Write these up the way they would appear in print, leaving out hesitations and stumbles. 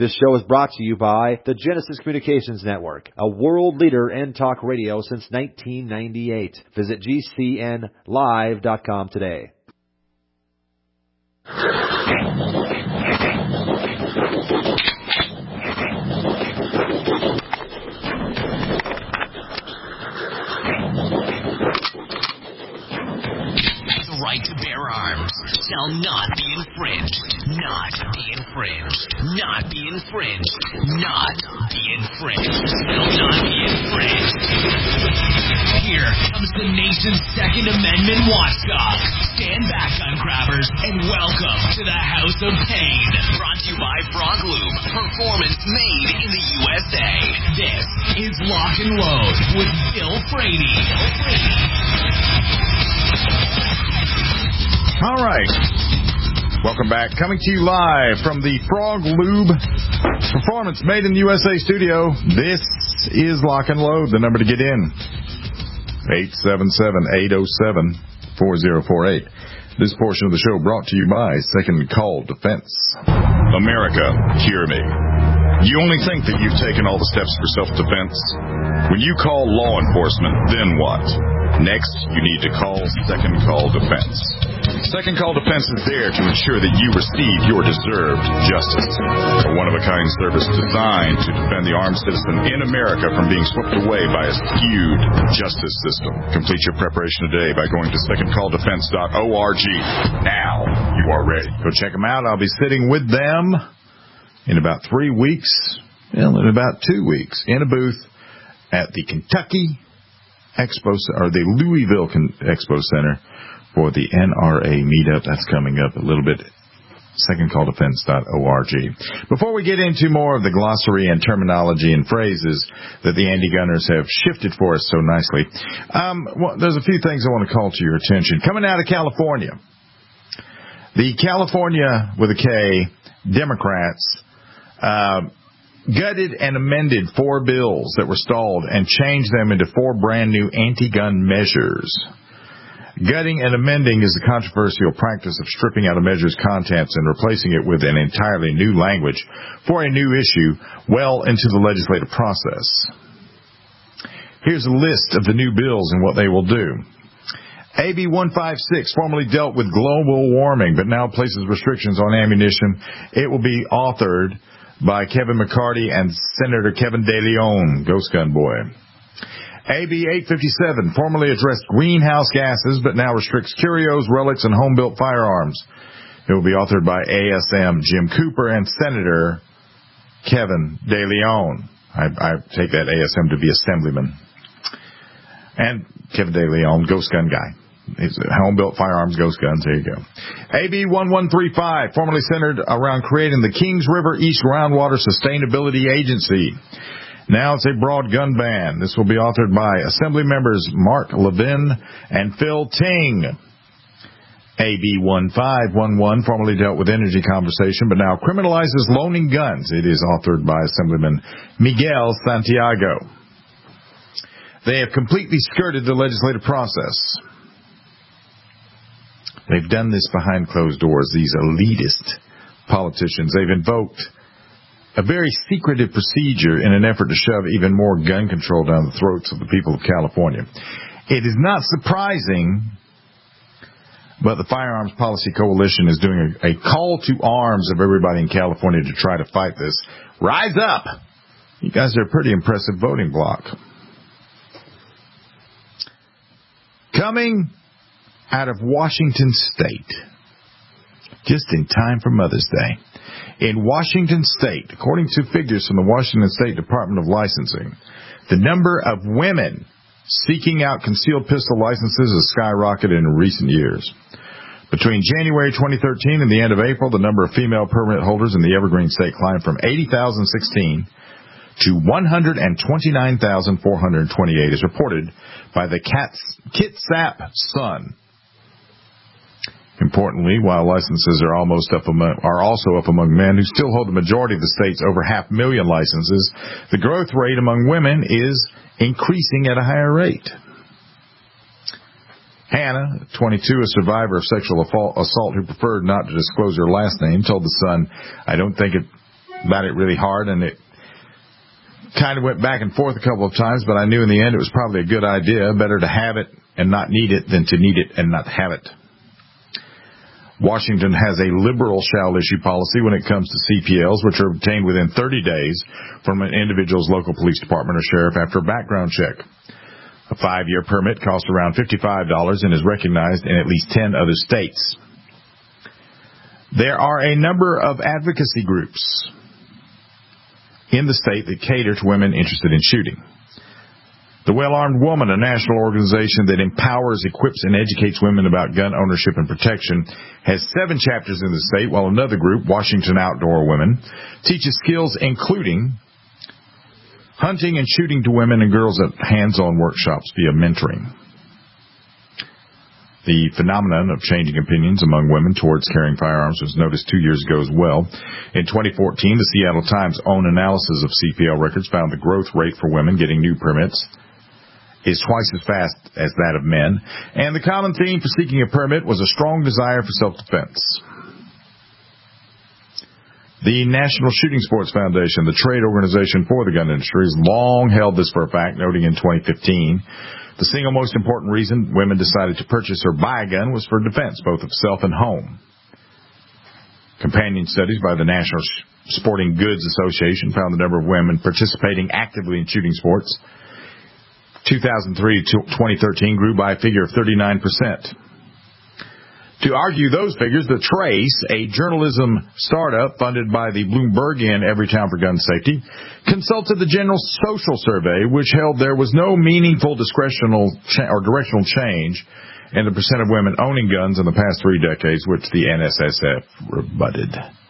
This show is brought to you by the Genesis Communications Network, a world leader in talk radio since 1998. Visit GCNlive.com today. The right to bear arms shall not be infringed. Not be infringed. Not be infringed. Not be infringed. Shall not be infringed. Here comes the nation's Second Amendment watchdog. Stand back, gun grabbers, and welcome to the House of Pain. Brought to you by Frog Lube. Performance made in the USA. This is Lock and Load with Bill Frady. All right. Welcome back. Coming to you live from the Frog Lube Performance Made in the USA studio. This is Lock and Load. The number to get in, 877-807-4048. This portion of the show brought to you by Second Call Defense. America, hear me. You only think that you've taken all the steps for self-defense? When you call law enforcement, then what? Next, you need to call Second Call Defense. Second Call Defense is there to ensure that you receive your deserved justice. A one-of-a-kind service designed to defend the armed citizen in America from being swept away by a skewed justice system. Complete your preparation today by going to secondcalldefense.org. Now you are ready. Go check them out. I'll be sitting with them in about 3 weeks, in about 2 weeks, in a booth at the Kentucky Expo, or the Louisville Expo Center for the NRA meetup. That's coming up a little bit. secondcalldefense.org. Before we get into more of the glossary and terminology and phrases that the anti-gunners have shifted for us so nicely, there's a few things I want to call to your attention. Coming out of California, the California, with a K, Democrats, gutted and amended 4 bills that were stalled and changed them into 4 brand new anti-gun measures. Gutting and amending is the controversial practice of stripping out a measure's contents and replacing it with an entirely new language for a new issue well into the legislative process. Here's a list of the new bills and what they will do. AB 156 formerly dealt with global warming, but now places restrictions on ammunition. It will be authored by Kevin McCarty and Senator Kevin De Leon, Ghost Gun Boy. AB 857 formerly addressed greenhouse gases, but now restricts curios, relics, and home-built firearms. It will be authored by ASM Jim Cooper and Senator Kevin De Leon. I take that ASM to be Assemblyman. And Kevin De Leon, Ghost Gun Guy. It's home-built firearms, ghost guns. There you go. AB 1135, formerly centered around creating the Kings River East Groundwater Sustainability Agency. Now it's a broad gun ban. This will be authored by Assembly members Mark Levin and Phil Ting. AB 1511 formerly dealt with energy conversation, but now criminalizes loaning guns. It is authored by Assemblyman Miguel Santiago. They have completely skirted the legislative process. They've done this behind closed doors, these elitist politicians. They've invoked a very secretive procedure in an effort to shove even more gun control down the throats of the people of California. It is not surprising, but the Firearms Policy Coalition is doing a call to arms of everybody in California to try to fight this. Rise up! You guys are a pretty impressive voting bloc. Coming out of Washington State, just in time for Mother's Day. In Washington State, according to figures from the Washington State Department of Licensing, the number of women seeking out concealed pistol licenses has skyrocketed in recent years. Between January 2013 and the end of April, the number of female permit holders in the Evergreen State climbed from 80,016 to 129,428, as reported by the Kitsap Sun. Importantly, while licenses are also up among men who still hold the majority of the state's over 500,000 licenses, the growth rate among women is increasing at a higher rate. Hannah, 22, a survivor of sexual assault who preferred not to disclose her last name, told The Sun, "I don't think it about it really hard, and it kind of went back and forth a couple of times, but I knew in the end it was probably a good idea. Better to have it and not need it than to need it and not have it. Washington has a liberal shall issue policy when it comes to CPLs, which are obtained within 30 days from an individual's local police department or sheriff after a background check. A 5-year permit costs around $55 and is recognized in at least 10 other states. There are a number of advocacy groups in the state that cater to women interested in shooting. The Well-Armed Woman, a national organization that empowers, equips, and educates women about gun ownership and protection, has 7 chapters in the state, while another group, Washington Outdoor Women, teaches skills including hunting and shooting to women and girls at hands-on workshops via mentoring. The phenomenon of changing opinions among women towards carrying firearms was noticed 2 years ago as well. In 2014, the Seattle Times' own analysis of CPL records found the growth rate for women getting new permits is twice as fast as that of men, and the common theme for seeking a permit was a strong desire for self-defense. The National Shooting Sports Foundation, the trade organization for the gun industry, has long held this for a fact, noting in 2015, the single most important reason women decided to purchase or buy a gun was for defense, both of self and home. Companion studies by the National Sporting Goods Association found the number of women participating actively in shooting sports 2003 to 2013 grew by a figure of 39%. To argue those figures, The Trace, a journalism startup funded by the Bloombergian Everytown for Gun Safety, consulted the General Social Survey, which held there was no meaningful directional change in the percent of women owning guns in the past 3 decades, which the NSSF rebutted.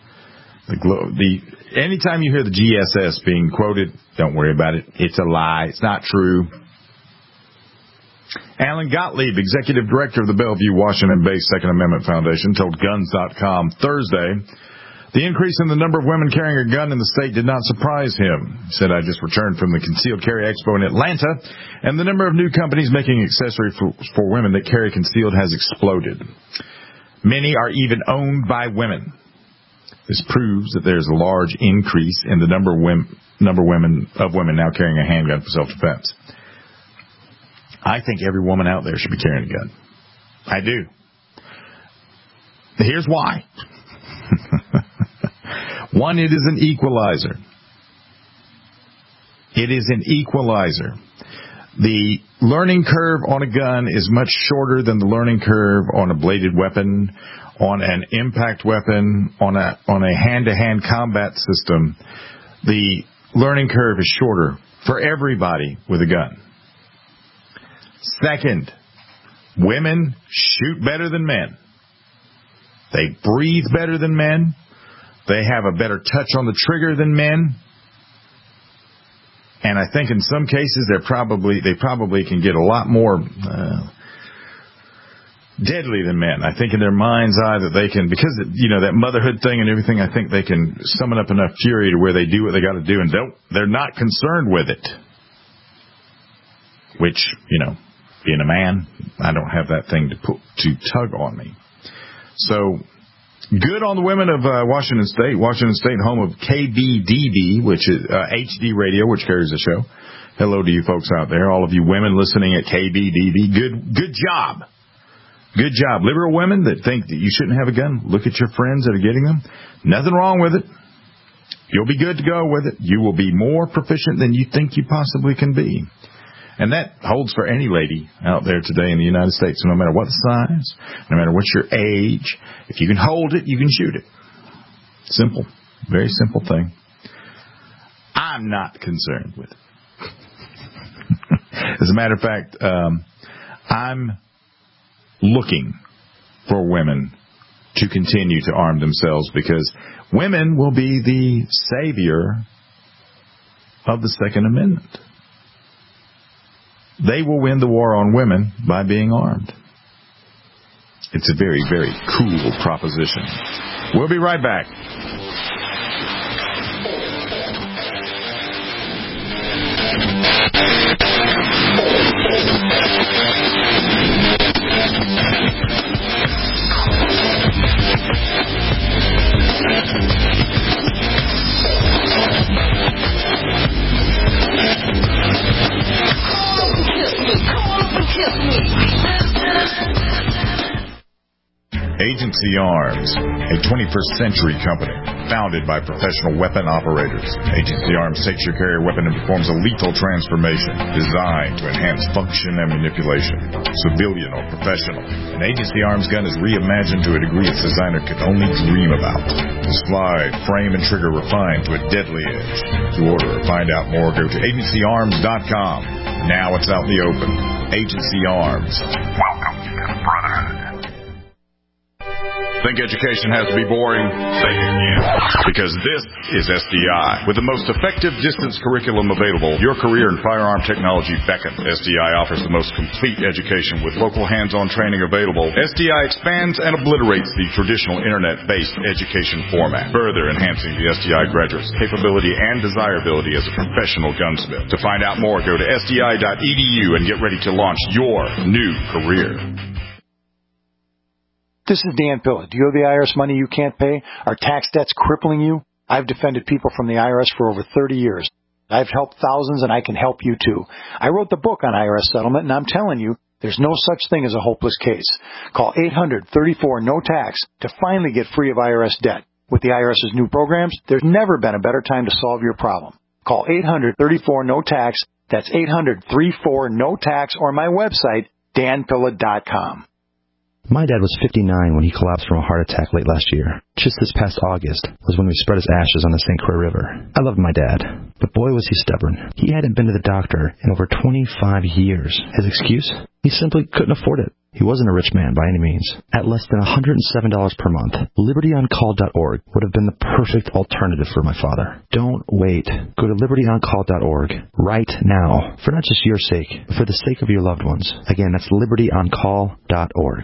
Anytime you hear the GSS being quoted, don't worry about it. It's a lie. It's not true. Alan Gottlieb, executive director of the Bellevue, Washington-based Second Amendment Foundation, told Guns.com Thursday the increase in the number of women carrying a gun in the state did not surprise him. He said, I just returned from the Concealed Carry Expo in Atlanta, and the number of new companies making accessories for women that carry concealed has exploded. Many are even owned by women. This proves that there's a large increase in the number of women now carrying a handgun for self-defense. I think every woman out there should be carrying a gun. I do. Here's why. 1, it is an equalizer. It is an equalizer. The learning curve on a gun is much shorter than the learning curve on a bladed weapon, on an impact weapon, on a hand-to-hand combat system. The learning curve is shorter for everybody with a gun. Second, women shoot better than men. They breathe better than men. They have a better touch on the trigger than men. And I think in some cases they probably can get a lot more deadly than men. I think in their mind's eye that they can, because that motherhood thing and everything, I think they can summon up enough fury to where they do what they got to do and they're not concerned with it. Which, being a man, I don't have that thing to tug on me. So, good on the women of Washington State. Washington State, home of KBDB, which is HD Radio, which carries the show. Hello to you folks out there, all of you women listening at KBDB. Good job. Good job. Liberal women that think that you shouldn't have a gun, look at your friends that are getting them. Nothing wrong with it. You'll be good to go with it. You will be more proficient than you think you possibly can be. And that holds for any lady out there today in the United States. No matter what the size, no matter what your age, if you can hold it, you can shoot it. Simple. Very simple thing. I'm not concerned with it. As a matter of fact, I'm looking for women to continue to arm themselves because women will be the savior of the Second Amendment. They will win the war on women by being armed. It's a very, very cool proposition. We'll be right back. Agency Arms, a 21st century company founded by professional weapon operators. Agency Arms takes your carrier weapon and performs a lethal transformation designed to enhance function and manipulation. Civilian or professional, an Agency Arms gun is reimagined to a degree its designer could only dream about. The slide, frame, and trigger refined to a deadly edge. To order or find out more, go to agencyarms.com. Now it's out in the open. Agency Arms. Welcome to the Brotherhood. Think education has to be boring? Say it again. Because this is SDI. With the most effective distance curriculum available, your career in firearm technology beckons. SDI offers the most complete education with local hands-on training available. SDI expands and obliterates the traditional internet-based education format, further enhancing the SDI graduate's capability and desirability as a professional gunsmith. To find out more, go to sdi.edu and get ready to launch your new career. This is Dan Pilla. Do you owe the IRS money you can't pay? Are tax debts crippling you? I've defended people from the IRS for over 30 years. I've helped thousands, and I can help you too. I wrote the book on IRS settlement, and I'm telling you, there's no such thing as a hopeless case. Call 800-34-NO-TAX to finally get free of IRS debt. With the IRS's new programs, there's never been a better time to solve your problem. Call 800-34-NO-TAX. That's 800-34-NO-TAX, or my website, danpilla.com. My dad was 59 when he collapsed from a heart attack late last year. Just this past August was when we spread his ashes on the St. Croix River. I loved my dad, but boy was he stubborn. He hadn't been to the doctor in over 25 years. His excuse? He simply couldn't afford it. He wasn't a rich man by any means. At less than $107 per month, LibertyOnCall.org would have been the perfect alternative for my father. Don't wait. Go to LibertyOnCall.org right now, for not just your sake, but for the sake of your loved ones. Again, that's LibertyOnCall.org.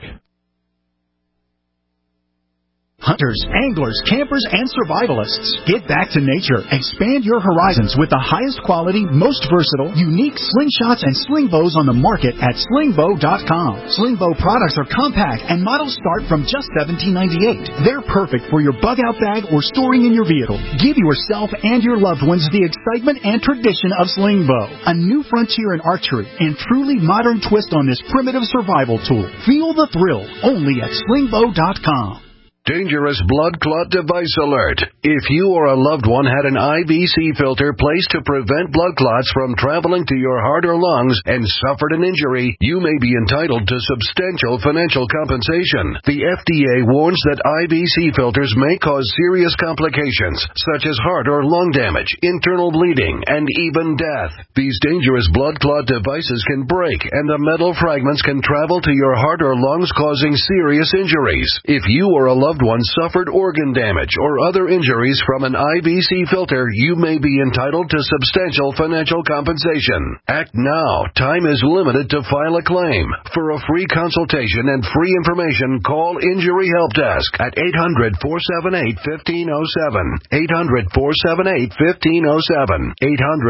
Hunters, anglers, campers, and survivalists. Get back to nature. Expand your horizons with the highest quality, most versatile, unique slingshots and sling bows on the market at slingbow.com. Slingbow products are compact and models start from just $17.98. They're perfect for your bug-out bag or storing in your vehicle. Give yourself and your loved ones the excitement and tradition of Slingbow, a new frontier in archery and truly modern twist on this primitive survival tool. Feel the thrill only at slingbow.com. Dangerous blood clot device alert. If you or a loved one had an IVC filter placed to prevent blood clots from traveling to your heart or lungs and suffered an injury, you may be entitled to substantial financial compensation. The FDA warns that IVC filters may cause serious complications, such as heart or lung damage, internal bleeding, and even death. These dangerous blood clot devices can break, and the metal fragments can travel to your heart or lungs, causing serious injuries. If you or a loved one suffered organ damage or other injuries from an IVC filter, you may be entitled to substantial financial compensation. Act now. Time is limited to file a claim. For a free consultation and free information, call Injury Help Desk at 800-478-1507. 800-478-1507.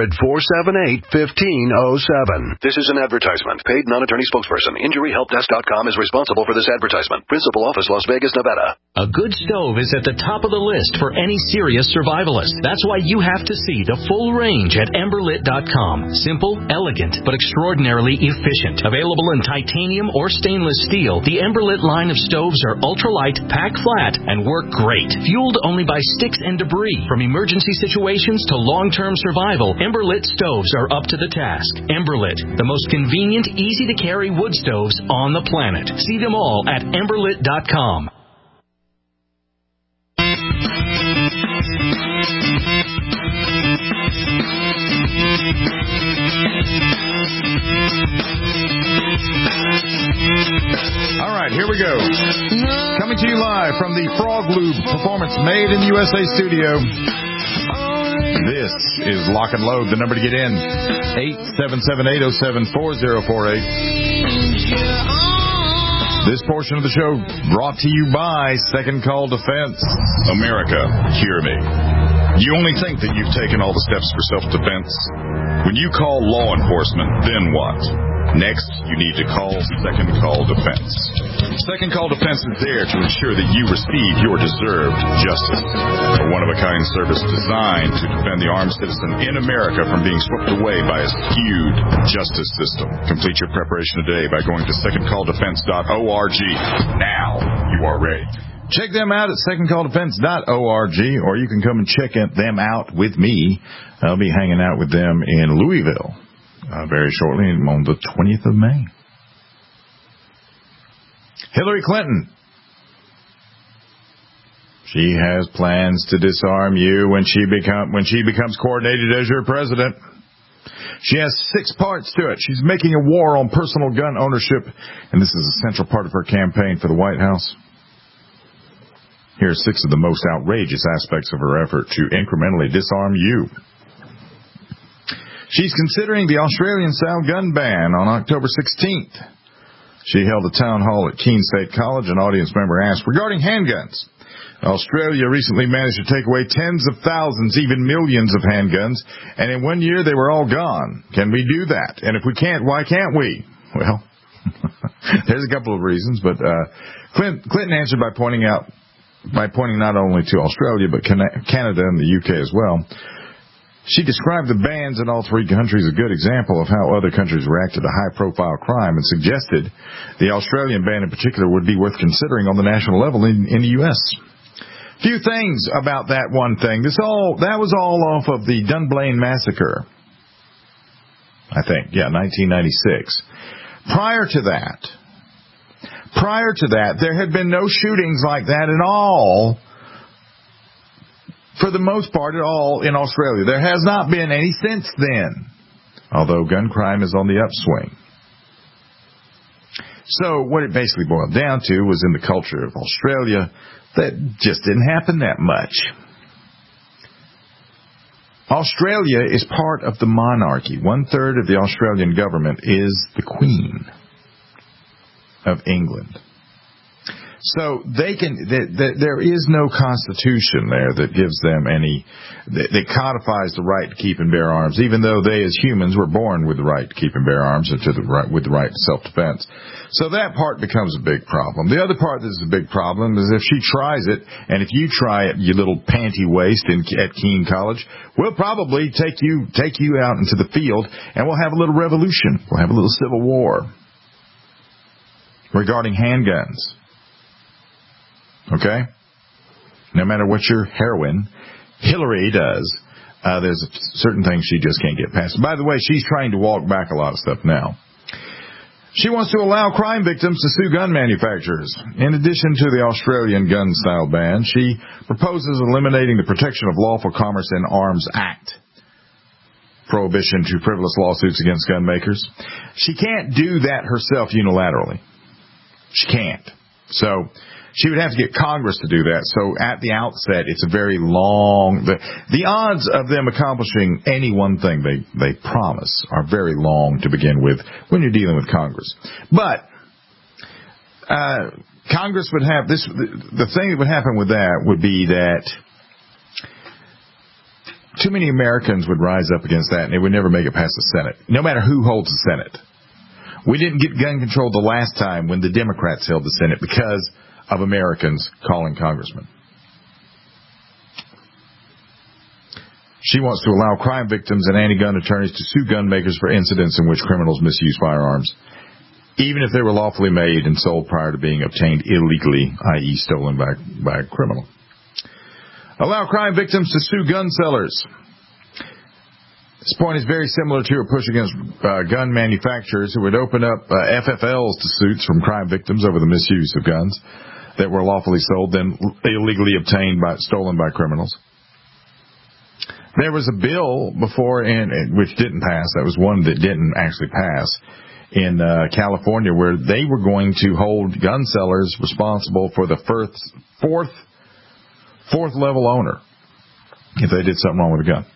800-478-1507. This is an advertisement. Paid non-attorney spokesperson. InjuryHelpDesk.com is responsible for this advertisement. Principal office, Las Vegas, Nevada. A good stove is at the top of the list for any serious survivalist. That's why you have to see the full range at Emberlit.com. Simple, elegant, but extraordinarily efficient. Available in titanium or stainless steel, the Emberlit line of stoves are ultralight, pack flat, and work great. Fueled only by sticks and debris. From emergency situations to long-term survival, Emberlit stoves are up to the task. Emberlit, the most convenient, easy-to-carry wood stoves on the planet. See them all at Emberlit.com. All right, here we go. Coming to you live from the Frog Lube Performance Made in the USA studio. This is Lock and Load. The number to get in, 877-807-4048. This portion of the show brought to you by Second Call Defense. America, hear me. You only think that you've taken all the steps for self-defense. When you call law enforcement, then what? Next, you need to call Second Call Defense. Second Call Defense is there to ensure that you receive your deserved justice. A one-of-a-kind service designed to defend the armed citizen in America from being swept away by a skewed justice system. Complete your preparation today by going to secondcalldefense.org now. you are ready. Check them out at secondcalldefense.org, or you can come and check them out with me. I'll be hanging out with them in Louisville very shortly on the 20th of May. Hillary Clinton. She has plans to disarm you when she becomes coordinated as your president. She has 6 parts to it. She's making a war on personal gun ownership, and this is a central part of her campaign for the White House. Here are 6 of the most outrageous aspects of her effort to incrementally disarm you. She's considering the Australian-style gun ban on October 16th. She held a town hall at Keene State College. An audience member asked, regarding handguns, Australia recently managed to take away tens of thousands, even millions of handguns, and in 1 year they were all gone. Can we do that? And if we can't, why can't we? Well, there's a couple of reasons, but Clinton answered by pointing not only to Australia, but Canada and the UK as well. She described the bans in all 3 countries as a good example of how other countries reacted to high-profile crime and suggested the Australian ban in particular would be worth considering on the national level in the U.S. Few things about that one thing. That was all off of the Dunblane Massacre, I think. Yeah, 1996. Prior to that, there had been no shootings like that at all, for the most part at all, in Australia. There has not been any since then, although gun crime is on the upswing. So what it basically boiled down to was in the culture of Australia, that just didn't happen that much. Australia is part of the monarchy. 1/3 of the Australian government is the Queen of England. So there is no constitution there that gives them that codifies the right to keep and bear arms, even though they as humans were born with the right to keep and bear arms and with the right to self-defense. So that part becomes a big problem. The other part that is a big problem is if she tries it, and if you try it, you little panty waist at Keene College, we'll probably take you out into the field, and we'll have a little revolution. We'll have a little civil war regarding handguns. Okay? No matter what your heroine, Hillary does, there's certain things she just can't get past. By the way, she's trying to walk back a lot of stuff now. She wants to allow crime victims to sue gun manufacturers. In addition to the Australian gun-style ban, she proposes eliminating the Protection of Lawful Commerce in Arms Act, prohibition to frivolous lawsuits against gun makers. She can't do that herself unilaterally. She can't. So she would have to get Congress to do that. So at the outset, it's a very long... The odds of them accomplishing any one thing they promise are very long to begin with when you're dealing with Congress. But Congress would have this... The thing that would happen with that would be that too many Americans would rise up against that, and it would never make it past the Senate, no matter who holds the Senate. We didn't get gun control the last time when the Democrats held the Senate because of Americans calling congressmen. She wants to allow crime victims and anti-gun attorneys to sue gun makers for incidents in which criminals misuse firearms, even if they were lawfully made and sold prior to being obtained illegally, i.e. stolen by a criminal. Allow crime victims to sue gun sellers. This point is very similar to a push against gun manufacturers who would open up FFLs to suits from crime victims over the misuse of guns that were lawfully sold, then illegally obtained stolen by criminals. There was a bill before, which didn't pass. That was one that didn't actually pass in California, where they were going to hold gun sellers responsible for the fourth level owner if they did something wrong with a gun.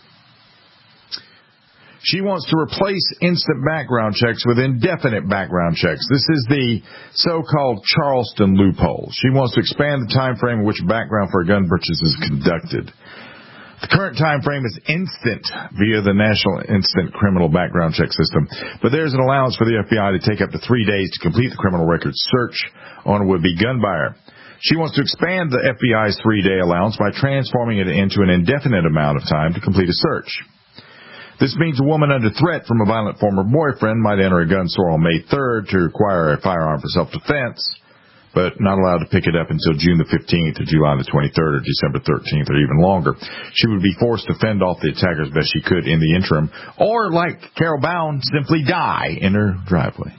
She wants to replace instant background checks with indefinite background checks. This is the so-called Charleston loophole. She wants to expand the time frame in which background for a gun purchase is conducted. The current time frame is instant via the National Instant Criminal Background Check System, but there's an allowance for the FBI to take up to 3 days to complete the criminal records search on a would-be gun buyer. She wants to expand the FBI's 3-day allowance by transforming it into an indefinite amount of time to complete a search. This means a woman under threat from a violent former boyfriend might enter a gun store on May 3rd to acquire a firearm for self-defense, but not allowed to pick it up until June the 15th or July the 23rd or December 13th or even longer. She would be forced to fend off the attackers best she could in the interim, or, like Carol Bound, simply die in her driveway.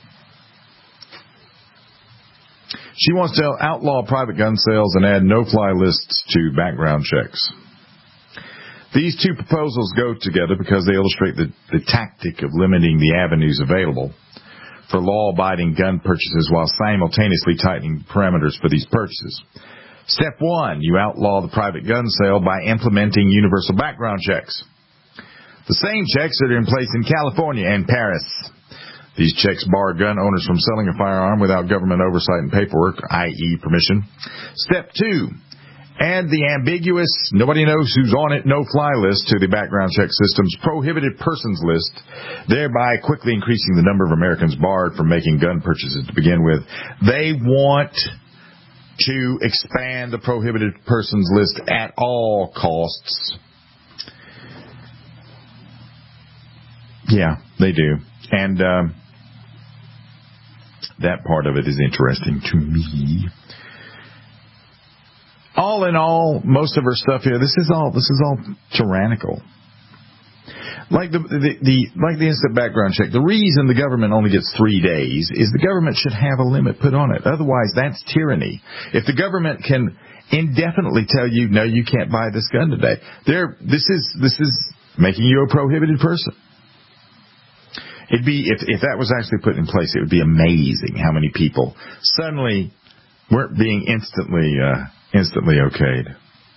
She wants to outlaw private gun sales and add no-fly lists to background checks. These two proposals go together because they illustrate the tactic of limiting the avenues available for law-abiding gun purchases while simultaneously tightening parameters for these purchases. Step 1, you outlaw the private gun sale by implementing universal background checks. The same checks that are in place in California and Paris. These checks bar gun owners from selling a firearm without government oversight and paperwork, i.e. permission. Step 2, add the ambiguous, nobody knows who's on it, no-fly list to the background check system's prohibited persons list, thereby quickly increasing the number of Americans barred from making gun purchases to begin with. They want to expand the prohibited persons list at all costs. Yeah, they do. And that part of it is interesting to me. All in all, most of her stuff here, this is all tyrannical. Like the instant background check, the reason the government only gets 3 days is the government should have a limit put on it. Otherwise, that's tyranny. If the government can indefinitely tell you, no, you can't buy this gun today, this is making you a prohibited person. It'd be if that was actually put in place, it would be amazing how many people suddenly weren't being instantly okayed.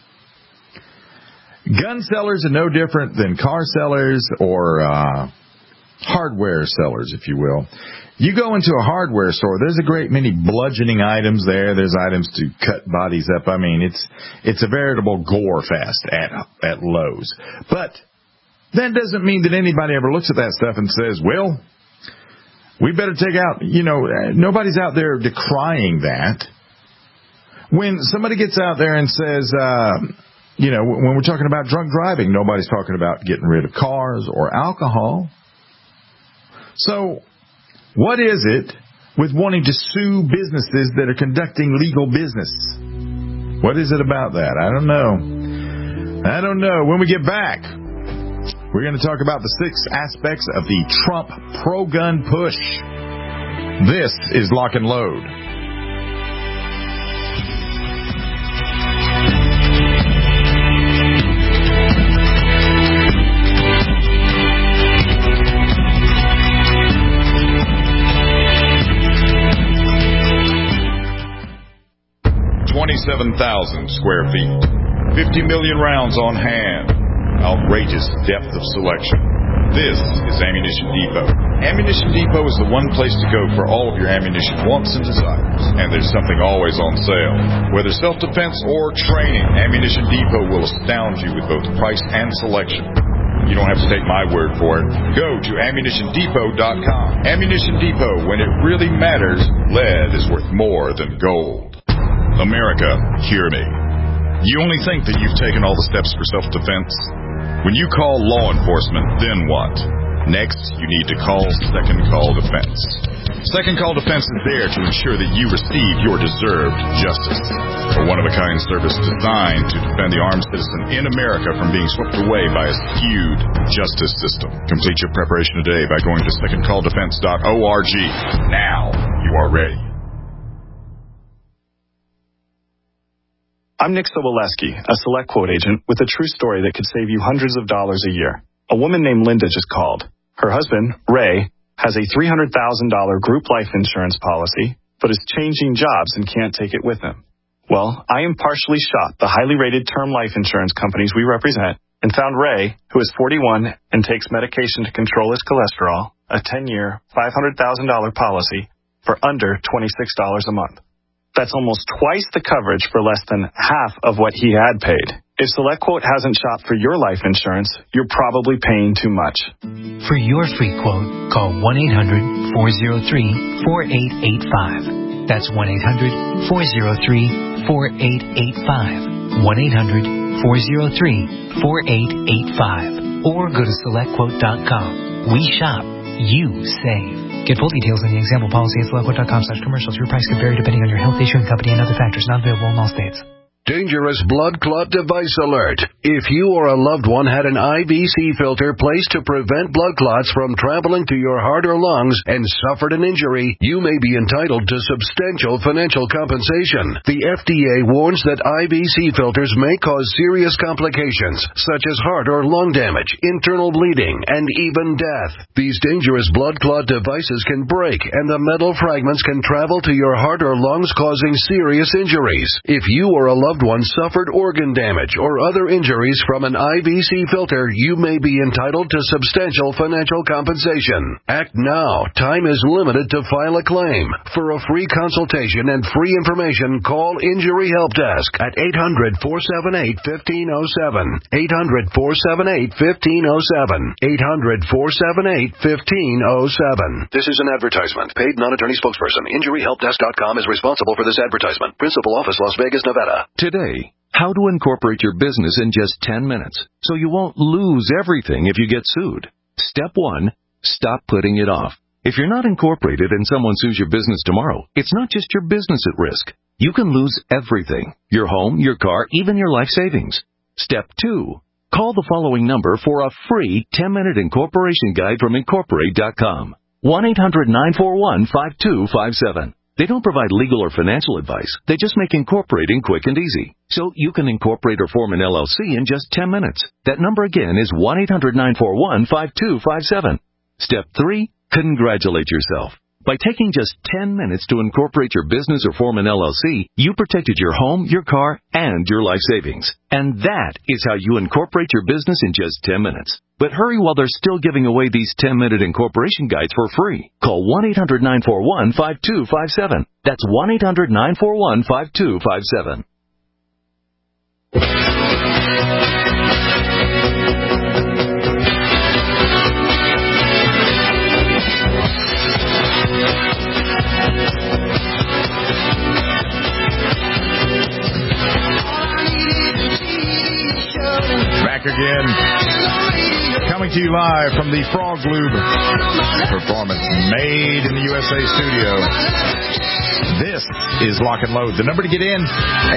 Gun sellers are no different than car sellers or hardware sellers, if you will. You go into a hardware store, there's a great many bludgeoning items there. There's items to cut bodies up. I mean, it's a veritable gore fest at Lowe's. But that doesn't mean that anybody ever looks at that stuff and says, well, we better take out, nobody's out there decrying that. When somebody gets out there and says, when we're talking about drunk driving, nobody's talking about getting rid of cars or alcohol. So what is it with wanting to sue businesses that are conducting legal business? What is it about that? I don't know. When we get back, we're going to talk about the 6 aspects of the Trump pro-gun push. This is Lock and Load. $27,000 square feet, 50 million rounds on hand, outrageous depth of selection. This is Ammunition Depot. Ammunition Depot is the one place to go for all of your ammunition wants and desires. And there's something always on sale. Whether self-defense or training, Ammunition Depot will astound you with both price and selection. You don't have to take my word for it. Go to AmmunitionDepot.com. Ammunition Depot, when it really matters, lead is worth more than gold. America, hear me. You only think that you've taken all the steps for self-defense? When you call law enforcement, then what? Next, you need to call Second Call Defense. Second Call Defense is there to ensure that you receive your deserved justice. A one-of-a-kind service designed to defend the armed citizen in America from being swept away by a skewed justice system. Complete your preparation today by going to secondcalldefense.org. Now, you are ready. I'm Nick Soboleski, a Select Quote agent with a true story that could save you hundreds of dollars a year. A woman named Linda just called. Her husband, Ray, has a $300,000 group life insurance policy, but is changing jobs and can't take it with him. Well, I impartially shot the highly rated term life insurance companies we represent and found Ray, who is 41 and takes medication to control his cholesterol, a 10-year, $500,000 policy for under $26 a month. That's almost twice the coverage for less than half of what he had paid. If SelectQuote hasn't shopped for your life insurance, you're probably paying too much. For your free quote, call 1-800-403-4885. That's 1-800-403-4885. 1-800-403-4885. Or go to SelectQuote.com. We shop, you save. Get full details on the example policy at SelectQuote.com/commercials. Your price could vary depending on your health, issuing company, and other factors. Not available in all states. Dangerous blood clot device alert. If you or a loved one had an IVC filter placed to prevent blood clots from traveling to your heart or lungs and suffered an injury, you may be entitled to substantial financial compensation. The FDA warns that IVC filters may cause serious complications, such as heart or lung damage, internal bleeding, and even death. These dangerous blood clot devices can break, and the metal fragments can travel to your heart or lungs, causing serious injuries. If you or a loved one suffered organ damage or other injuries from an IVC filter, you may be entitled to substantial financial compensation. Act now. Time is limited to file a claim. For a free consultation and free information, call Injury Help Desk at 800-478-1507. 800-478-1507. 800-478-1507. This is an advertisement. Paid non-attorney spokesperson. InjuryHelpDesk.com is responsible for this advertisement. Principal office, Las Vegas, Nevada. Today, how to incorporate your business in just 10 minutes so you won't lose everything if you get sued. Step 1, stop putting it off. If you're not incorporated and someone sues your business tomorrow, it's not just your business at risk. You can lose everything: your home, your car, even your life savings. Step 2, call the following number for a free 10-minute incorporation guide from Incorporate.com. 1-800-941-5257. They don't provide legal or financial advice. They just make incorporating quick and easy. So you can incorporate or form an LLC in just 10 minutes. That number again is 1-800-941-5257. Step 3, congratulate yourself. By taking just 10 minutes to incorporate your business or form an LLC, you protected your home, your car, and your life savings. And that is how you incorporate your business in just 10 minutes. But hurry while they're still giving away these 10-minute incorporation guides for free. Call 1-800-941-5257. That's 1-800-941-5257. Back again. Coming to you live from the Frog Lube Performance Made in the USA studio. This is Lock and Load. The number to get in,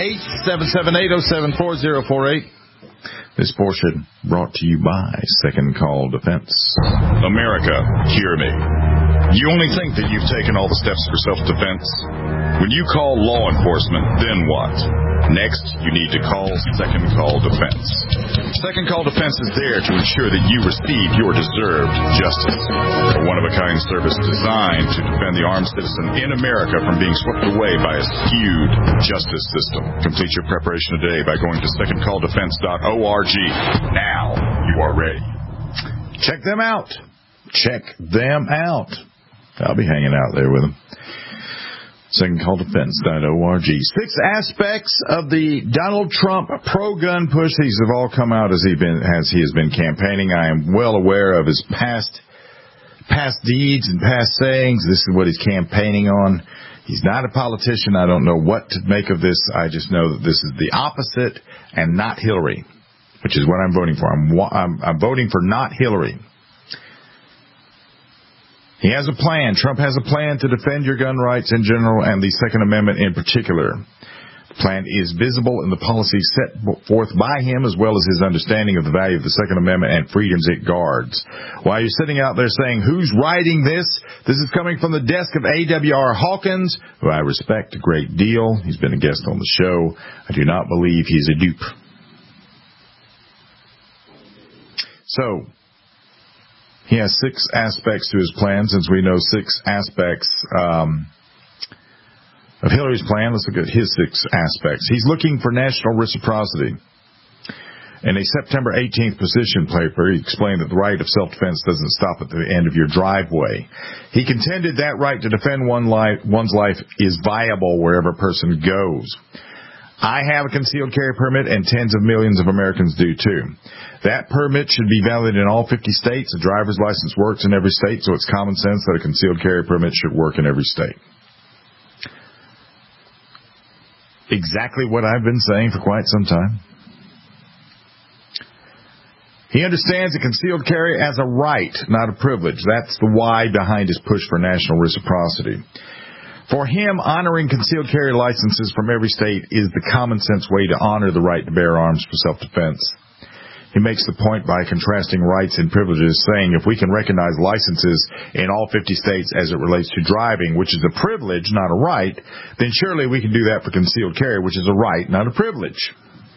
877-807-4048. This portion brought to you by Second Call Defense. America, hear me. You only think that you've taken all the steps for self-defense. When you call law enforcement, then what? Next, you need to call Second Call Defense. Second Call Defense is there to ensure that you receive your deserved justice. A one-of-a-kind service designed to defend the armed citizen in America from being swept away by a skewed justice system. Complete your preparation today by going to secondcalldefense.org. Now you are ready. Check them out. Check them out. I'll be hanging out there with them. SecondCallDefense.org. 6 aspects of the Donald Trump pro-gun push. These have all come out as he has been campaigning. I am well aware of his past deeds and past sayings. This is what he's campaigning on. He's not a politician. I don't know what to make of this. I just know that this is the opposite and not Hillary, which is what I'm voting for. I'm voting for not Hillary. He has a plan. Trump has a plan to defend your gun rights in general and the Second Amendment in particular. The plan is visible in the policies set forth by him, as well as his understanding of the value of the Second Amendment and freedoms it guards. While you're sitting out there saying, who's writing this? This is coming from the desk of A.W.R. Hawkins, who I respect a great deal. He's been a guest on the show. I do not believe he's a dupe. So, he has 6 aspects to his plan. Since we know 6 aspects of Hillary's plan, let's look at his 6 aspects. He's looking for national reciprocity. In a September 18th position paper, he explained that the right of self-defense doesn't stop at the end of your driveway. He contended that right to defend one's life is viable wherever a person goes. I have a concealed carry permit, and tens of millions of Americans do too. That permit should be valid in all 50 states. A driver's license works in every state, so it's common sense that a concealed carry permit should work in every state. Exactly what I've been saying for quite some time. He understands that concealed carry as a right, not a privilege. That's the why behind his push for national reciprocity. For him, honoring concealed carry licenses from every state is the common sense way to honor the right to bear arms for self-defense. He makes the point by contrasting rights and privileges, saying if we can recognize licenses in all 50 states as it relates to driving, which is a privilege, not a right, then surely we can do that for concealed carry, which is a right, not a privilege.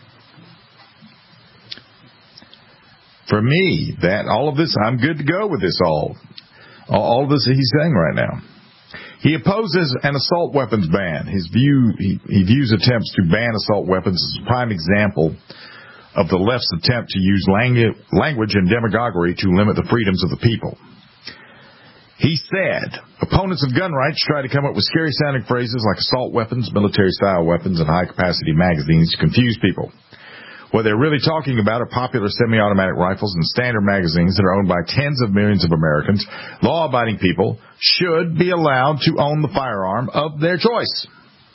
For me, all of this, I'm good to go with this all of this he's saying right now. He opposes an assault weapons ban. He views attempts to ban assault weapons as a prime example of the left's attempt to use language and demagoguery to limit the freedoms of the people. He said, opponents of gun rights try to come up with scary-sounding phrases like assault weapons, military-style weapons, and high-capacity magazines to confuse people. What they're really talking about are popular semi-automatic rifles and standard magazines that are owned by tens of millions of Americans. Law-abiding people should be allowed to own the firearm of their choice.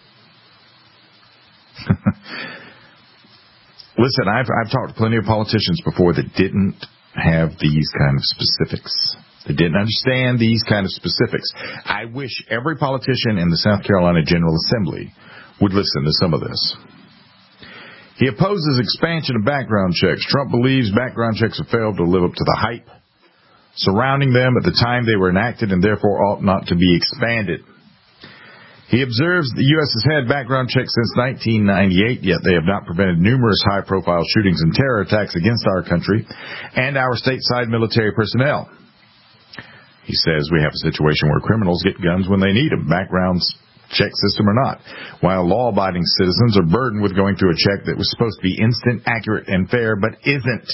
Listen, I've talked to plenty of politicians before that didn't have these kind of specifics. They didn't understand these kind of specifics. I wish every politician in the South Carolina General Assembly would listen to some of this. He opposes expansion of background checks. Trump believes background checks have failed to live up to the hype surrounding them at the time they were enacted and therefore ought not to be expanded. He observes the U.S. has had background checks since 1998, yet they have not prevented numerous high-profile shootings and terror attacks against our country and our stateside military personnel. He says we have a situation where criminals get guns when they need them, backgrounds check system or not, while law-abiding citizens are burdened with going through a check that was supposed to be instant, accurate, and fair, but isn't.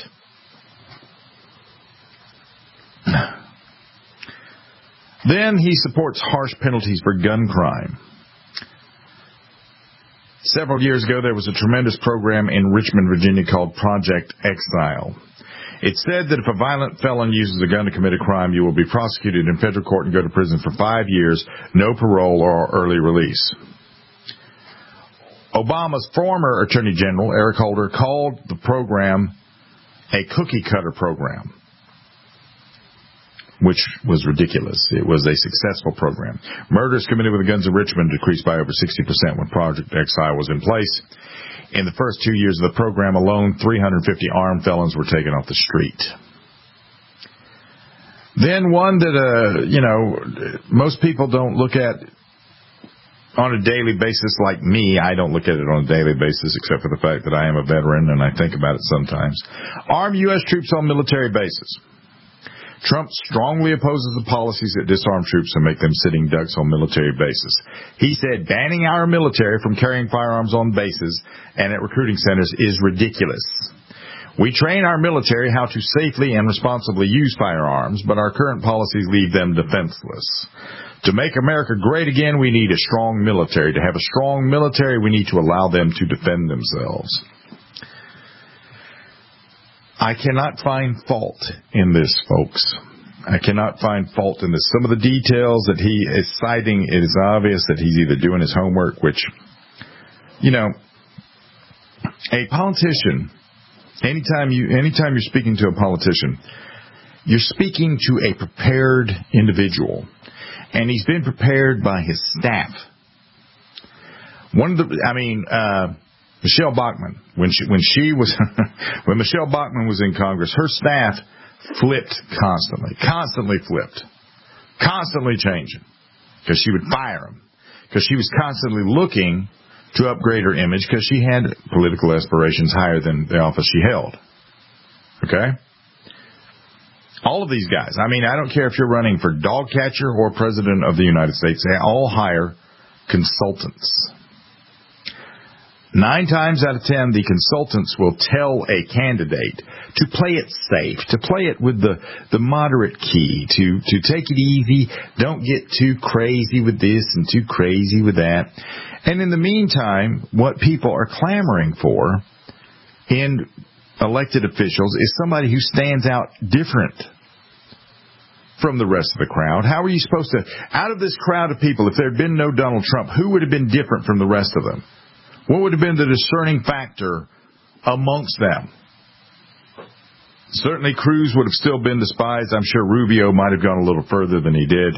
Then he supports harsh penalties for gun crime. Several years ago, there was a tremendous program in Richmond, Virginia called Project Exile. It said that if a violent felon uses a gun to commit a crime, you will be prosecuted in federal court and go to prison for 5 years, no parole or early release. Obama's former Attorney General, Eric Holder, called the program a cookie-cutter program, which was ridiculous. It was a successful program. Murders committed with the guns in Richmond decreased by over 60% when Project Exile was in place. In the first 2 years of the program alone, 350 armed felons were taken off the street. Then one that, most people don't look at on a daily basis like me. I don't look at it on a daily basis except for the fact that I am a veteran and I think about it sometimes. Arm U.S. troops on military bases. Trump strongly opposes the policies that disarm troops and make them sitting ducks on military bases. He said banning our military from carrying firearms on bases and at recruiting centers is ridiculous. We train our military how to safely and responsibly use firearms, but our current policies leave them defenseless. To make America great again, we need a strong military. To have a strong military, we need to allow them to defend themselves. I cannot find fault in this, folks. I cannot find fault in this. Some of the details that he is citing, it is obvious that he's either doing his homework, which, a politician, anytime you're speaking to a politician, you're speaking to a prepared individual, and he's been prepared by his staff. Michelle Bachmann, when Michelle Bachmann was in Congress, her staff flipped constantly changing, because she would fire them, because she was constantly looking to upgrade her image, because she had political aspirations higher than the office she held. Okay? All of these guys, I don't care if you're running for dog catcher or president of the United States, they all hire consultants. 9 times out of 10, the consultants will tell a candidate to play it safe, to play it with the moderate key, to take it easy, don't get too crazy with this and too crazy with that. And in the meantime, what people are clamoring for in elected officials is somebody who stands out different from the rest of the crowd. How are you supposed to, out of this crowd of people, if there had been no Donald Trump, who would have been different from the rest of them? What would have been the discerning factor amongst them? Certainly Cruz would have still been despised. I'm sure Rubio might have gone a little further than he did.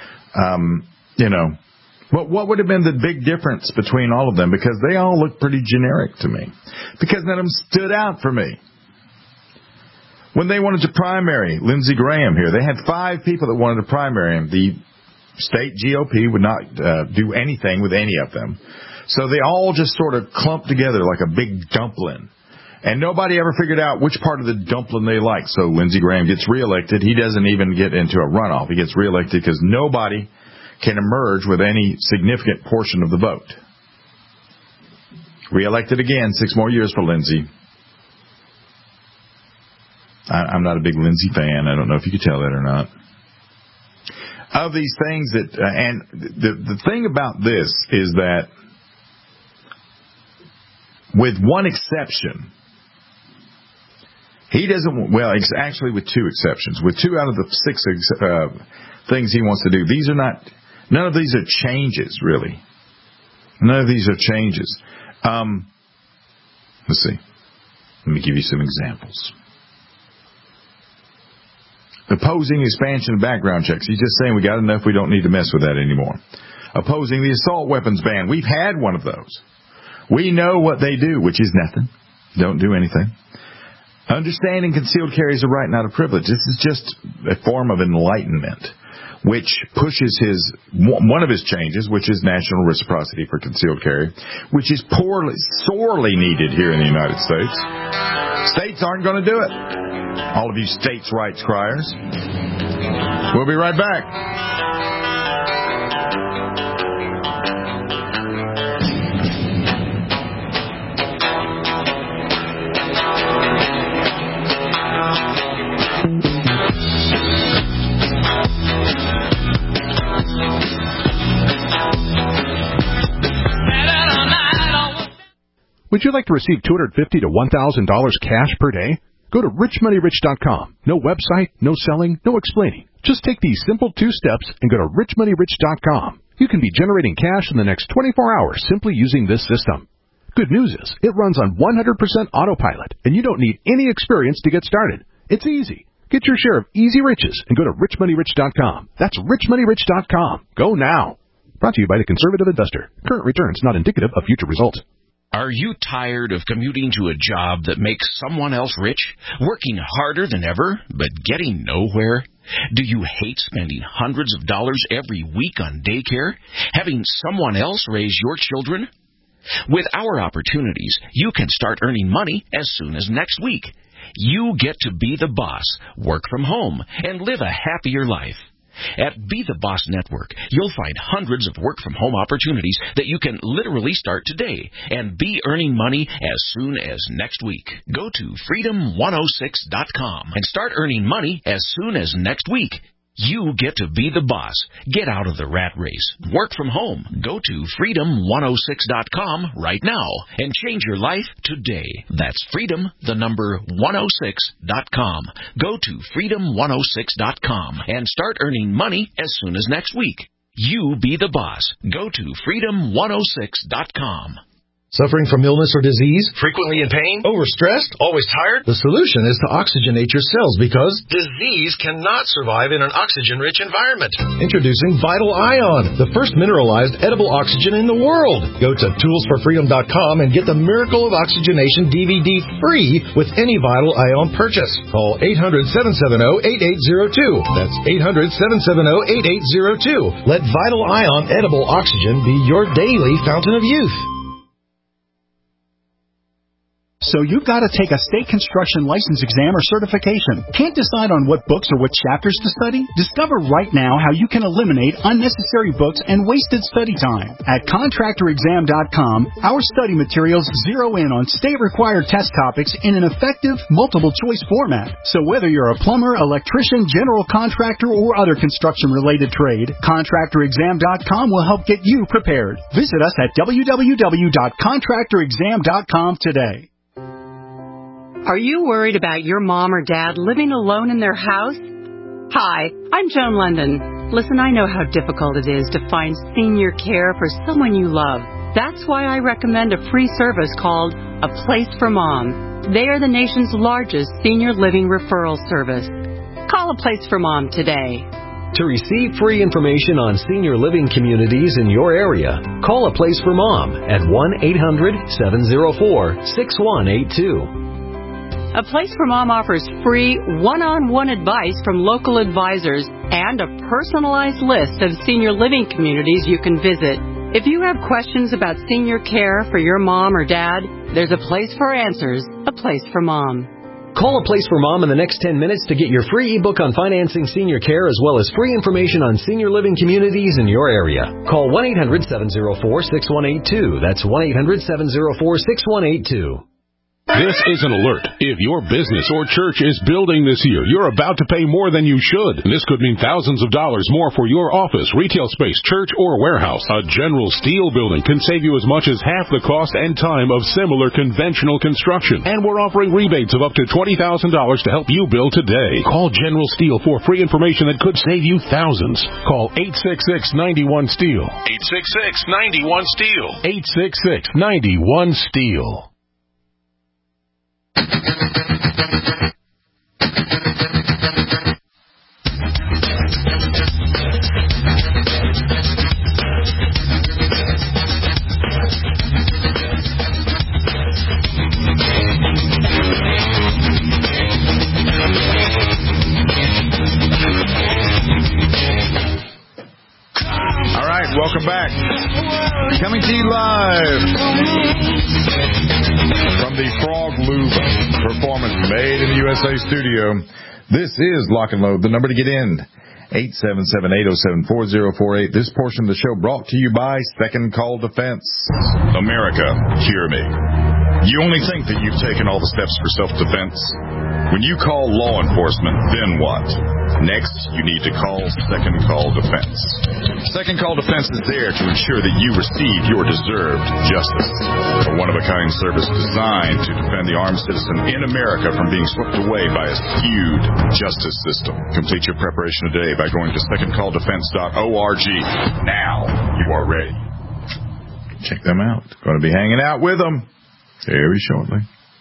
What would have been the big difference between all of them? Because they all look pretty generic to me. Because none of them stood out for me. When they wanted to primary Lindsey Graham here, they had 5 people that wanted to primary him. The state GOP would not do anything with any of them. So they all just sort of clumped together like a big dumpling. And nobody ever figured out which part of the dumpling they liked. So Lindsey Graham gets reelected. He doesn't even get into a runoff. He gets reelected because nobody can emerge with any significant portion of the vote. Reelected again, 6 more years for Lindsey. I'm not a big Lindsey fan. I don't know if you could tell that or not. Of these things that, and the thing about this is that, with one exception, he doesn't, well, it's actually with 2 exceptions. With 2 out of the 6 things he wants to do, these are not, none of these are changes, really. None of these are changes. Let's see. Let me give you some examples. Opposing expansion of background checks. He's just saying we got enough, we don't need to mess with that anymore. Opposing the assault weapons ban. We've had one of those. We know what they do, which is nothing. Don't do anything. Understanding concealed carry is a right, not a privilege. This is just a form of enlightenment, which pushes one of his changes, which is national reciprocity for concealed carry, which is sorely needed here in the United States. States aren't going to do it. All of you states' rights criers. We'll be right back. Would you like to receive $250 to $1,000 cash per day? Go to richmoneyrich.com. No website, no selling, no explaining. Just take these simple 2 steps and go to richmoneyrich.com. You can be generating cash in the next 24 hours simply using this system. Good news is, it runs on 100% autopilot, and you don't need any experience to get started. It's easy. Get your share of easy riches and go to richmoneyrich.com. That's richmoneyrich.com. Go now. Brought to you by the Conservative Investor. Current returns not indicative of future results. Are you tired of commuting to a job that makes someone else rich, working harder than ever, but getting nowhere? Do you hate spending hundreds of dollars every week on daycare, having someone else raise your children? With our opportunities, you can start earning money as soon as next week. You get to be the boss, work from home, and live a happier life. At Be the Boss Network, you'll find hundreds of work-from-home opportunities that you can literally start today and be earning money as soon as next week. Go to freedom106.com and start earning money as soon as next week. You get to be the boss. Get out of the rat race. Work from home. Go to freedom106.com right now and change your life today. That's freedom106.com. Go to freedom106.com and start earning money as soon as next week. You be the boss. Go to freedom106.com. Suffering from illness or disease? Frequently in pain? Overstressed? Always tired? The solution is to oxygenate your cells because disease cannot survive in an oxygen-rich environment. Introducing Vital Ion, the first mineralized edible oxygen in the world. Go to toolsforfreedom.com and get the Miracle of Oxygenation DVD free with any Vital Ion purchase. Call 800-770-8802. That's 800-770-8802. Let Vital Ion edible oxygen be your daily fountain of youth. So you've got to take a state construction license exam or certification. Can't decide on what books or what chapters to study? Discover right now how you can eliminate unnecessary books and wasted study time. At contractorexam.com, our study materials zero in on state-required test topics in an effective, multiple-choice format. So whether you're a plumber, electrician, general contractor, or other construction-related trade, contractorexam.com will help get you prepared. Visit us at www.contractorexam.com today. Are you worried about your mom or dad living alone in their house? Hi, I'm Joan London. Listen, I know how difficult it is to find senior care for someone you love. That's why I recommend a free service called A Place for Mom. They are the nation's largest senior living referral service. Call A Place for Mom today. To receive free information on senior living communities in your area, call A Place for Mom at 1-800-704-6182. A Place for Mom offers free one-on-one advice from local advisors and a personalized list of senior living communities you can visit. If you have questions about senior care for your mom or dad, there's a place for answers, A Place for Mom. Call A Place for Mom in the next 10 minutes to get your free ebook on financing senior care as well as free information on senior living communities in your area. Call 1-800-704-6182. That's 1-800-704-6182. This is an alert. If your business or church is building this year, you're about to pay more than you should. And this could mean thousands of dollars more for your office, retail space, church, or warehouse. A General Steel building can save you as much as half the cost and time of similar conventional construction. And we're offering rebates of up to $20,000 to help you build today. Call General Steel for free information that could save you thousands. Call 866-91-STEEL. 866-91-STEEL. 866-91-STEEL. All right, welcome back. Coming to you live from the Frog Louvre Performance Made in the USA studio. This is Lock and Load. The number to get in, 877-807-4048. This portion of the show brought to you by Second Call Defense. America, hear me. You only think that you've taken all the steps for self-defense. When you call law enforcement, then what? Next, you need to call Second Call Defense. Second Call Defense is there to ensure that you receive your deserved justice. A one-of-a-kind service designed to defend the armed citizen in America from being swept away by a skewed justice system. Complete your preparation today by going to secondcalldefense.org. Now you are ready. Check them out. Going to be hanging out with them very shortly.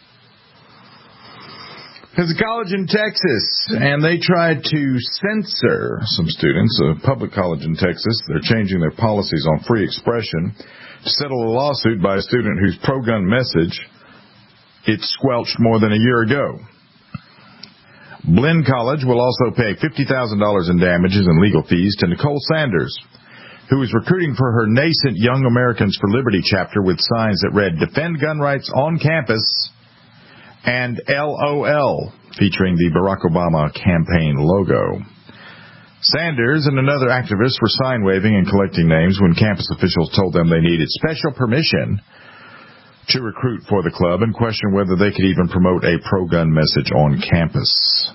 There's a college in Texas, and they tried to censor some students, a public college in Texas. They're changing their policies on free expression to settle a lawsuit by a student whose pro-gun message it squelched more than a year ago. Blinn College will also pay $50,000 in damages and legal fees to Nicole Sanders, who is recruiting for her nascent Young Americans for Liberty chapter with signs that read, "Defend gun rights on campus," and LOL, featuring the Barack Obama campaign logo. Sanders and another activist were sign-waving and collecting names when campus officials told them they needed special permission to recruit for the club and questioned whether they could even promote a pro-gun message on campus.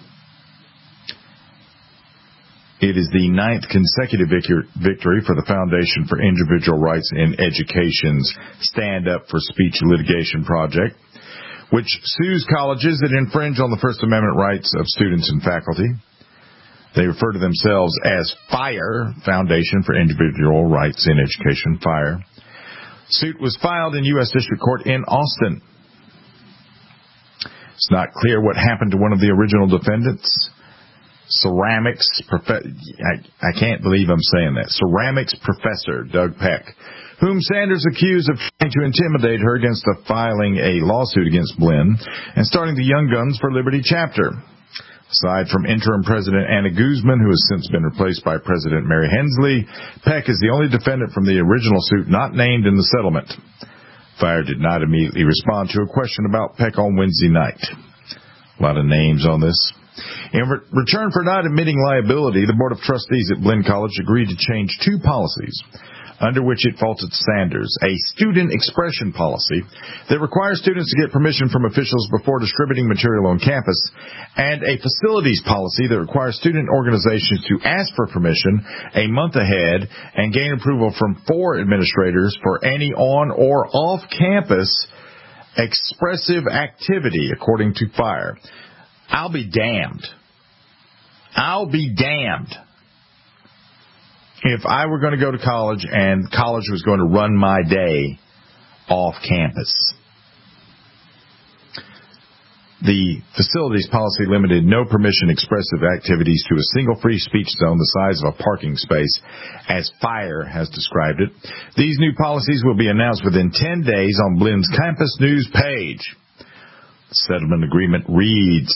It is the 9th consecutive victory for the Foundation for Individual Rights in Education's Stand Up for Speech litigation project, which sues colleges that infringe on the First Amendment rights of students and faculty. They refer to themselves as FIRE, Foundation for Individual Rights in Education, FIRE. Suit was filed in U.S. District Court in Austin. It's not clear what happened to one of the original defendants. I can't believe I'm saying that. Ceramics professor Doug Peck, whom Sanders accused of trying to intimidate her against filing a lawsuit against Blinn and starting the Young Guns for Liberty chapter. Aside from interim President Anna Guzman, who has since been replaced by President Mary Hensley, Peck is the only defendant from the original suit not named in the settlement. FIRE did not immediately respond to a question about Peck on Wednesday night. A lot of names on this. In return for not admitting liability, the Board of Trustees at Blinn College agreed to change two policies under which it faulted Sanders: a student expression policy that requires students to get permission from officials before distributing material on campus, and a facilities policy that requires student organizations to ask for permission a month ahead and gain approval from 4 administrators for any on or off-campus expressive activity, according to FIRE. I'll be damned if I were going to go to college and college was going to run my day off campus. The facilities policy limited no permission expressive activities to a single free speech zone the size of a parking space, as Fire has described it. These new policies will be announced within 10 days on Blend's campus news page. The settlement agreement reads,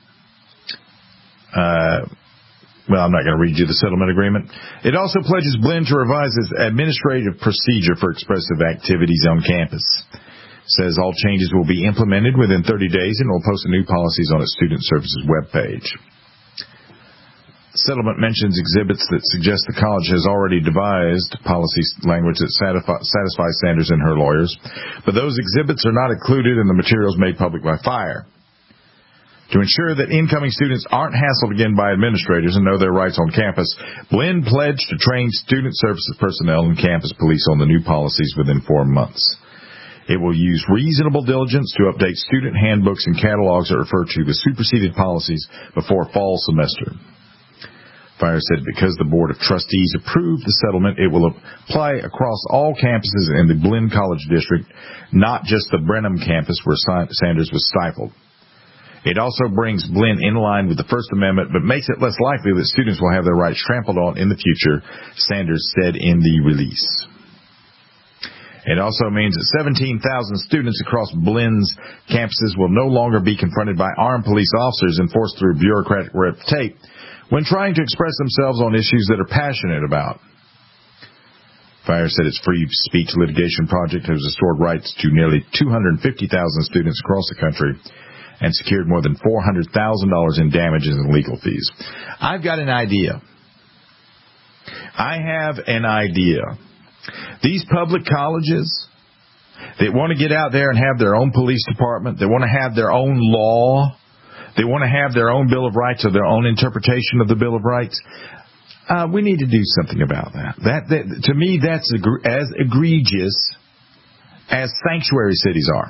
I'm not going to read you the settlement agreement. It also pledges Blend to revise its administrative procedure for expressive activities on campus. Says all changes will be implemented within 30 days and will post the new policies on its Student Services webpage. The settlement mentions exhibits that suggest the college has already devised policy language that satisfies Sanders and her lawyers, but those exhibits are not included in the materials made public by Fire. To ensure that incoming students aren't hassled again by administrators and know their rights on campus, Blend pledged to train Student Services personnel and campus police on the new policies within 4 months. It will use reasonable diligence to update student handbooks and catalogs that refer to the superseded policies before fall semester. Fire said because the Board of Trustees approved the settlement, it will apply across all campuses in the Blend College District, not just the Brenham campus where Sanders was stifled. It also brings Blend in line with the First Amendment, but makes it less likely that students will have their rights trampled on in the future, Sanders said in the release. It also means that 17,000 students across Blend's campuses will no longer be confronted by armed police officers and forced through bureaucratic red tape when trying to express themselves on issues that are passionate about. Fire said its free speech litigation project has restored rights to nearly 250,000 students across the country and secured more than $400,000 in damages and legal fees. I've got an idea. I have an idea. These public colleges that want to get out there and have their own police department, they want to have their own law, they want to have their own Bill of Rights or their own interpretation of the Bill of Rights, we need to do something about that. That to me, that's as egregious as sanctuary cities are.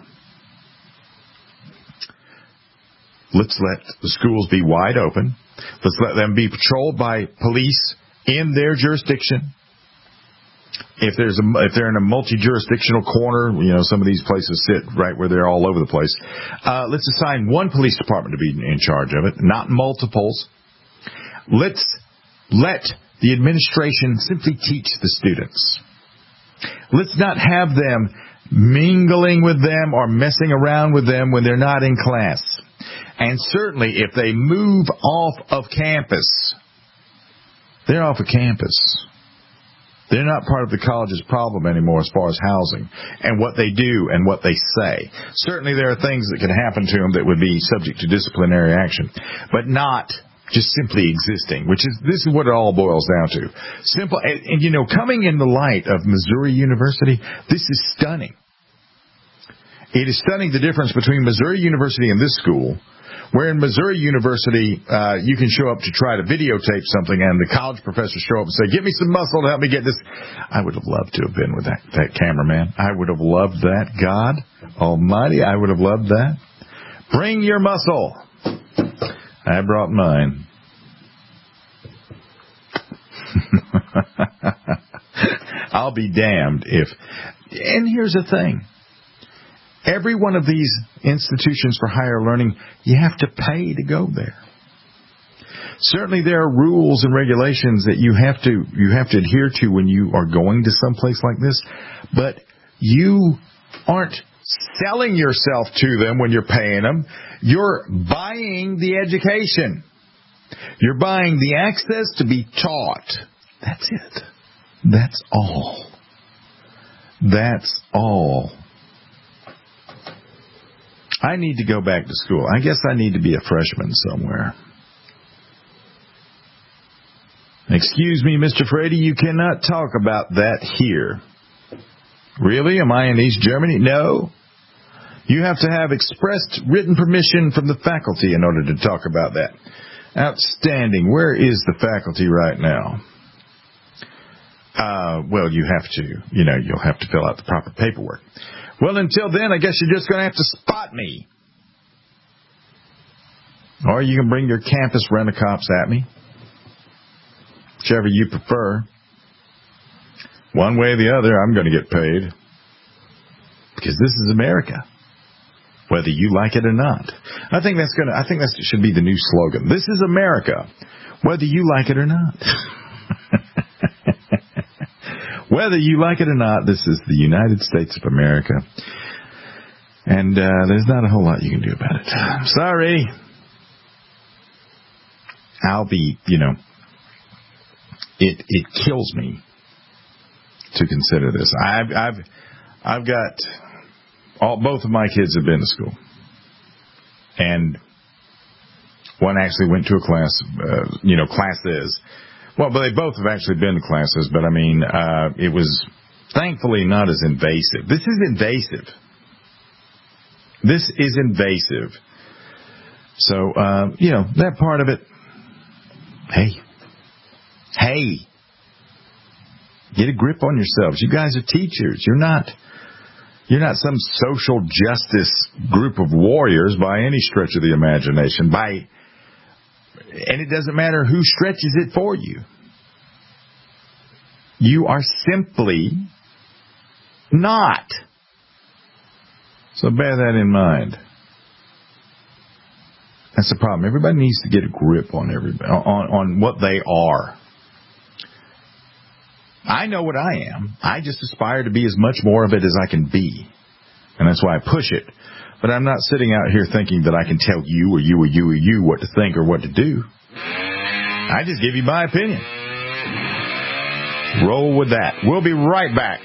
Let's let the schools be wide open. Let's let them be patrolled by police in their jurisdiction. If they're in a multi-jurisdictional corner, some of these places sit right where they're all over the place. Let's assign one police department to be in charge of it, not multiples. Let's let the administration simply teach the students. Let's not have them mingling with them or messing around with them when they're not in class. And certainly if they move off of campus, they're off of campus. They're not part of the college's problem anymore as far as housing and what they do and what they say. Certainly there are things that can happen to them that would be subject to disciplinary action, but not just simply existing, this is what it all boils down to. Simple, and coming in the light of Missouri University, this is stunning. It is stunning the difference between Missouri University and this school, where in Missouri University, you can show up to try to videotape something, and the college professors show up and say, "Give me some muscle to help me get this." I would have loved to have been with that cameraman. I would have loved that. God Almighty, I would have loved that. Bring your muscle. I brought mine. I'll be damned if... And here's the thing. Every one of these institutions for higher learning, you have to pay to go there. Certainly there are rules and regulations that you have to adhere to when you are going to some place like this, but you aren't selling yourself to them when you're paying them. You're buying the education. You're buying the access to be taught. That's it. That's all. That's all. I need to go back to school. I guess I need to be a freshman somewhere. Excuse me, Mr. Frady, you cannot talk about that here. Really? Am I in East Germany? No. You have to have expressed written permission from the faculty in order to talk about that. Outstanding. Where is the faculty right now? Well, you have to, you'll have to fill out the proper paperwork. Well, until then, I guess you're just going to have to spot me. Or you can bring your campus rent-a-cops at me. Whichever you prefer. One way or the other, I'm going to get paid. Because this is America. whether you like it or not. I think that should be the new slogan. This is America, whether you like it or not. Whether you like it or not, this is the United States of America. And there's not a whole lot you can do about it. Sorry. I'll be, it kills me to consider this. I've got both of my kids have been to school, and one actually went to a class. Classes. Well, but they both have actually been to classes. But I mean, it was thankfully not as invasive. This is invasive. This is invasive. So that part of it. Hey. Get a grip on yourselves. You guys are teachers. You're not some social justice group of warriors by any stretch of the imagination. And it doesn't matter who stretches it for you. You are simply not. So bear that in mind. That's the problem. Everybody needs to get a grip on on what they are. I know what I am. I just aspire to be as much more of it as I can be. And that's why I push it. But I'm not sitting out here thinking that I can tell you or you or you or you what to think or what to do. I just give you my opinion. Roll with that. We'll be right back.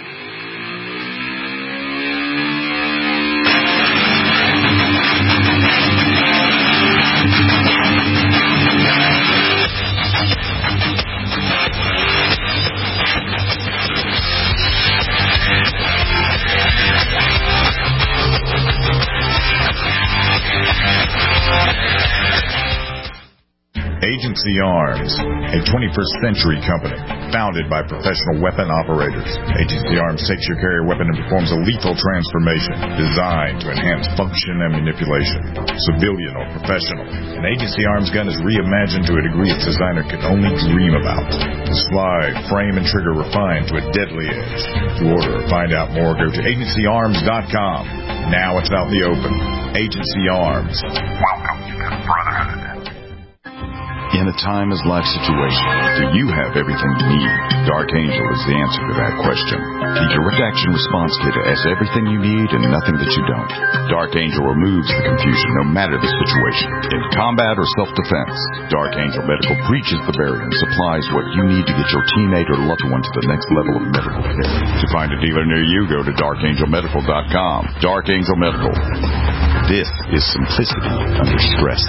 Agency Arms, a 21st century company founded by professional weapon operators. Agency Arms takes your carrier weapon and performs a lethal transformation designed to enhance function and manipulation, civilian or professional. An Agency Arms gun is reimagined to a degree its designer could only dream about. The slide, frame, and trigger refined to a deadly edge. To order or find out more, go to agencyarms.com. Now it's out in the open. Agency Arms. Welcome to the Brotherhood. In a timeless life situation, do you have everything you need? Dark Angel is the answer to that question. The Direct Action Response Kit has everything you need and nothing that you don't. Dark Angel removes the confusion no matter the situation. In combat or self-defense, Dark Angel Medical breaches the barrier and supplies what you need to get your teammate or loved one to the next level of medical care. To find a dealer near you, go to darkangelmedical.com. Dark Angel Medical. This is simplicity under stress.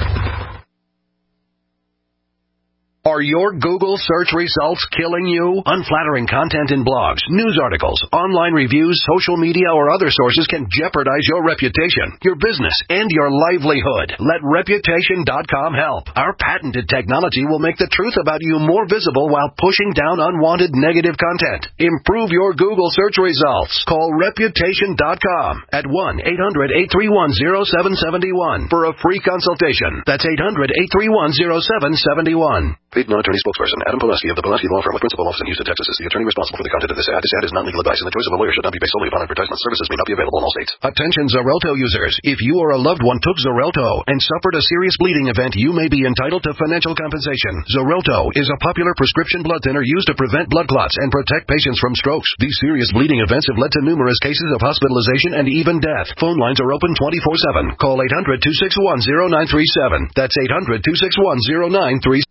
Are your Google search results killing you? Unflattering content in blogs, news articles, online reviews, social media, or other sources can jeopardize your reputation, your business, and your livelihood. Let Reputation.com help. Our patented technology will make the truth about you more visible while pushing down unwanted negative content. Improve your Google search results. Call Reputation.com at 1-800-831-0771 for a free consultation. That's 800-831-0771. Paid non-attorney spokesperson Adam Pulaski of the Pulaski Law Firm with principal office in Houston, Texas, is the attorney responsible for the content of this ad. This ad is not legal advice, and the choice of a lawyer should not be based solely upon advertisement. Services may not be available in all states. Attention Xarelto users. If you or a loved one took Xarelto and suffered a serious bleeding event, you may be entitled to financial compensation. Xarelto is a popular prescription blood thinner used to prevent blood clots and protect patients from strokes. These serious bleeding events have led to numerous cases of hospitalization and even death. Phone lines are open 24/7. Call 800-261-0937. That's 800-261-0937.